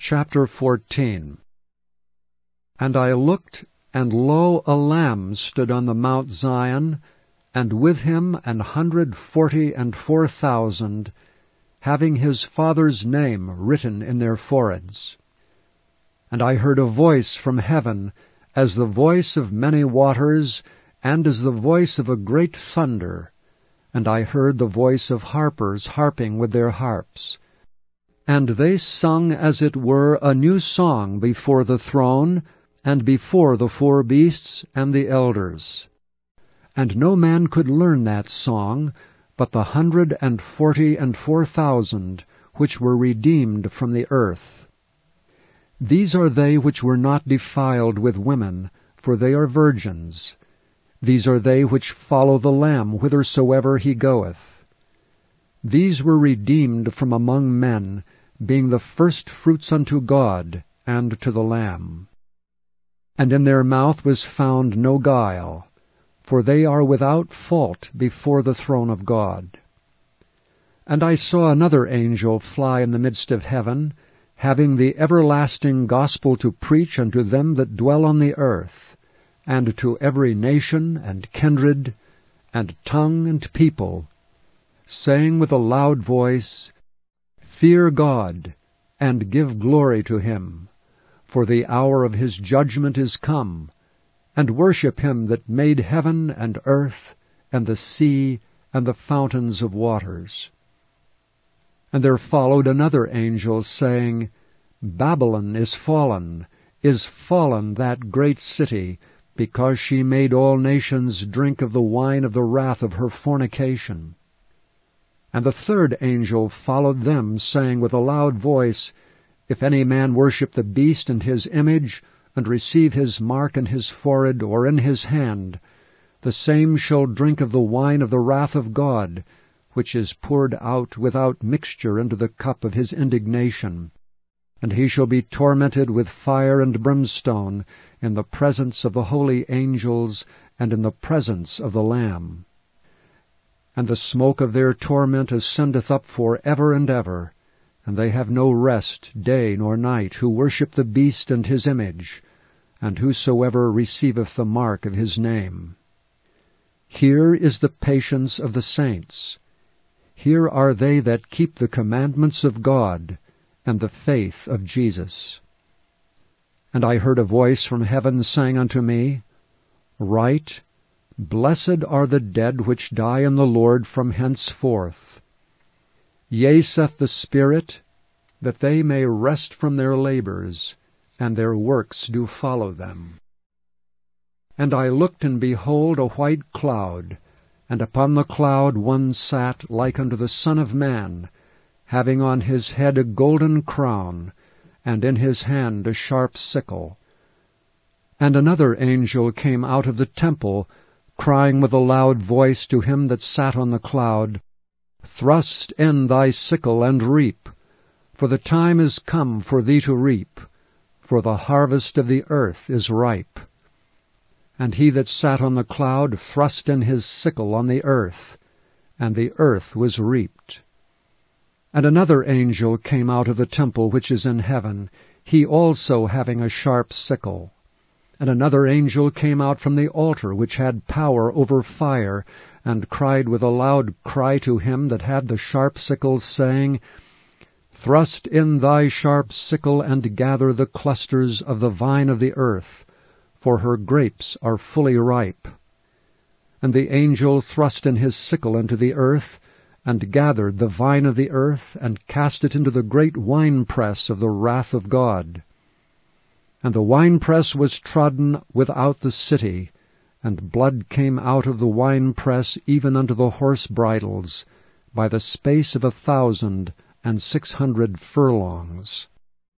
Chapter 14. And I looked, and lo, a Lamb stood on the Mount Zion, and with him 144,000, having his Father's name written in their foreheads. And I heard a voice from heaven, as the voice of many waters, and as the voice of a great thunder. And I heard the voice of harpers harping with their harps. And they sung as it were a new song before the throne, and before the 4 beasts and the elders. And no man could learn that song, but the 144,000 which were redeemed from the earth. These are they which were not defiled with women, for they are virgins. These are they which follow the Lamb whithersoever he goeth. These were redeemed from among men, being the firstfruits unto God and to the Lamb. And in their mouth was found no guile, for they are without fault before the throne of God. And I saw another angel fly in the midst of heaven, having the everlasting gospel to preach unto them that dwell on the earth, and to every nation, and kindred, and tongue, and people, saying with a loud voice, Fear God, and give glory to him, for the hour of his judgment is come, and worship him that made heaven and earth, and the sea, and the fountains of waters. And there followed another angel, saying, Babylon is fallen that great city, because she made all nations drink of the wine of the wrath of her fornication. And the third angel followed them, saying with a loud voice, If any man worship the beast and his image, and receive his mark in his forehead or in his hand, the same shall drink of the wine of the wrath of God, which is poured out without mixture into the cup of his indignation. And he shall be tormented with fire and brimstone in the presence of the holy angels and in the presence of the Lamb. And the smoke of their torment ascendeth up for ever and ever, and they have no rest day nor night, who worship the beast and his image, and whosoever receiveth the mark of his name. Here is the patience of the saints. Here are they that keep the commandments of God, and the faith of Jesus. And I heard a voice from heaven saying unto me, Write, Blessed are the dead which die in the Lord from henceforth. Yea, saith the Spirit, that they may rest from their labors, and their works do follow them. And I looked, and behold, a white cloud, and upon the cloud one sat like unto the Son of Man, having on his head a golden crown, and in his hand a sharp sickle. And another angel came out of the temple, crying with a loud voice to him that sat on the cloud, Thrust in thy sickle, and reap, for the time is come for thee to reap, for the harvest of the earth is ripe. And he that sat on the cloud thrust in his sickle on the earth, and the earth was reaped. And another angel came out of the temple which is in heaven, he also having a sharp sickle. And another angel came out from the altar which had power over fire, and cried with a loud cry to him that had the sharp sickle, saying, Thrust in thy sharp sickle, and gather the clusters of the vine of the earth, for her grapes are fully ripe. And the angel thrust in his sickle into the earth, and gathered the vine of the earth, and cast it into the great winepress of the wrath of God. And the winepress was trodden without the city, and blood came out of the winepress even unto the horse bridles, by the space of 1,600 furlongs.